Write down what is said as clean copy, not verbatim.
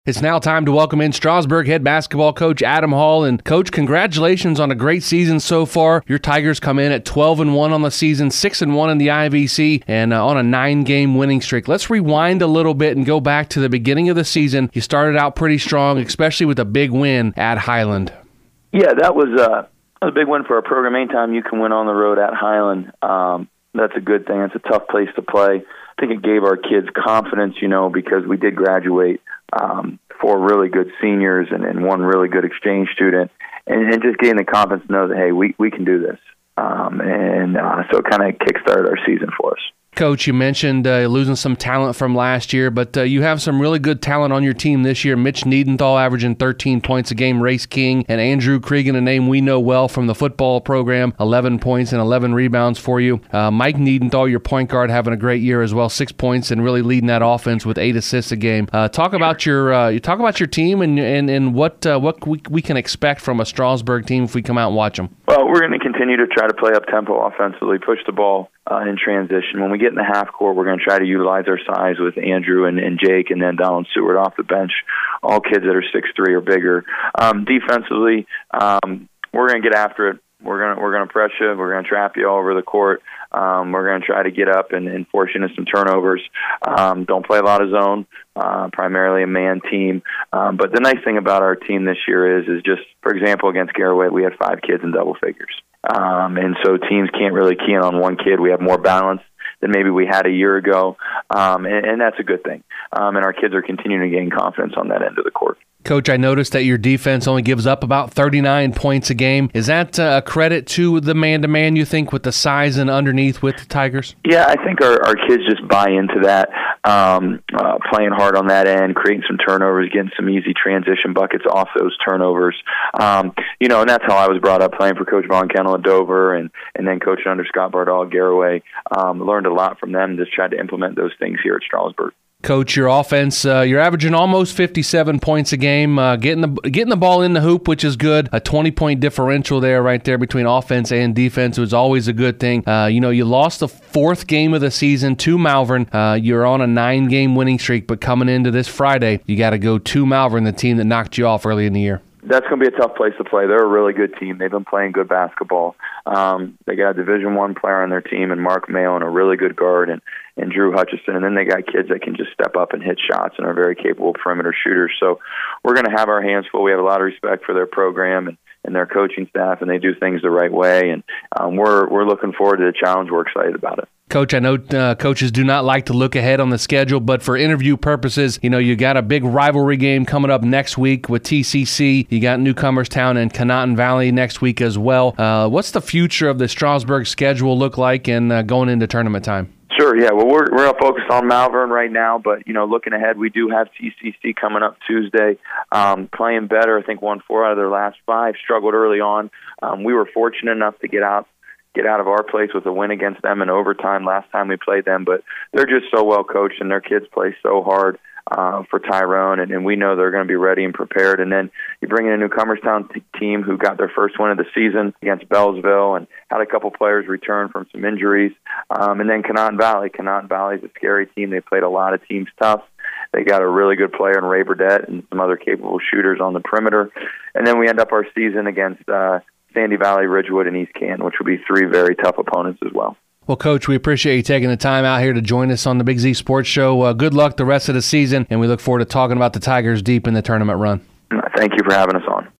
It's now time to welcome in Strasburg head basketball coach Adam Hall. And Coach, congratulations on a great season so far. Your Tigers come in at 12-1 on the season, 6-1 in the IVC, and on a 9-game winning streak. Let's rewind a little bit and go back to the beginning of the season. You started out pretty strong, especially with a big win at Highland. Yeah, that was a big win for our program. Anytime you can win on the road at Highland, that's a good thing. It's a tough place to play. I think it gave our kids confidence, because we did graduate 4 really good seniors and 1 really good exchange student, and just getting the confidence to know that, hey, we can do this. So it kind of kickstarted our season for us. Coach, you mentioned losing some talent from last year, but you have some really good talent on your team this year. Mitch Niedenthal averaging 13 points a game, Race King, and Andrew Cregan, a name we know well from the football program, 11 points and 11 rebounds for you. Mike Niedenthal, your point guard, having a great year as well, 6 points and really leading that offense with 8 assists a game. Talk about your team and what we can expect from a Strasburg team if we come out and watch them. Well, we're going to continue to try to play up tempo offensively, push the ball in transition. When we get in the half court, we're going to try to utilize our size with Andrew and Jake, and then Donald Seward off the bench, all kids that are 6'3" or bigger. Defensively, we're going to get after it. We're going to press you. We're going to trap you all over the court. We're going to try to get up and force you into some turnovers. Don't play a lot of zone, primarily a man team. But the nice thing about our team this year is just, for example, against Garaway, we had 5 kids in double figures. And so teams can't really key in on one kid. We have more balance than maybe we had a year ago, and that's a good thing. And our kids are continuing to gain confidence on that end of the court. Coach, I noticed that your defense only gives up about 39 points a game. Is that a credit to the man-to-man, you think, with the size and underneath with the Tigers? Yeah, I think our kids just buy into that, playing hard on that end, creating some turnovers, getting some easy transition buckets off those turnovers. And that's how I was brought up, playing for Coach Von Kennel at Dover and then coaching under Scott Bardall at Garaway. Learned a lot from them, just tried to implement those things here at Strasburg. Coach, your offense, you're averaging almost 57 points a game, getting the ball in the hoop, which is good. A 20-point differential there, right there, between offense and defense was always a good thing. You lost the 4th game of the season to Malvern. You're on a 9-game winning streak, but coming into this Friday, you got to go to Malvern, the team that knocked you off early in the year. That's going to be a tough place to play. They're a really good team. They've been playing good basketball. They got a Division I player on their team, and Mark Mayo, and a really good guard, and Drew Hutchison. And then they got kids that can just step up and hit shots and are very capable perimeter shooters. So we're going to have our hands full. We have a lot of respect for their program and their coaching staff, and they do things the right way. And we're looking forward to the challenge. We're excited about it. Coach, I know coaches do not like to look ahead on the schedule, but for interview purposes, you got a big rivalry game coming up next week with TCC. You got Newcomerstown and Conotton Valley next week as well. What's the future of the Strasburg schedule look like and going into tournament time? Sure, yeah. Well, we're focused on Malvern right now, but, looking ahead, we do have TCC coming up Tuesday, playing better. I think won 4 out of their last 5, struggled early on. We were fortunate enough to get out of our place with a win against them in overtime last time we played them, but they're just so well coached, and their kids play so hard for Tyrone, and we know they're going to be ready and prepared. And then you bring in a Newcomerstown team who got their first win of the season against Bellsville and had a couple players return from some injuries. And then Conotton Valley. Conotton Valley is a scary team. They played a lot of teams tough. They got a really good player in Ray Burdett and some other capable shooters on the perimeter. And then we end up our season against Sandy Valley, Ridgewood, and East Canton, which will be 3 very tough opponents as well. Well, Coach, we appreciate you taking the time out here to join us on the Big Z Sports Show. Good luck the rest of the season, and we look forward to talking about the Tigers deep in the tournament run. Thank you for having us on.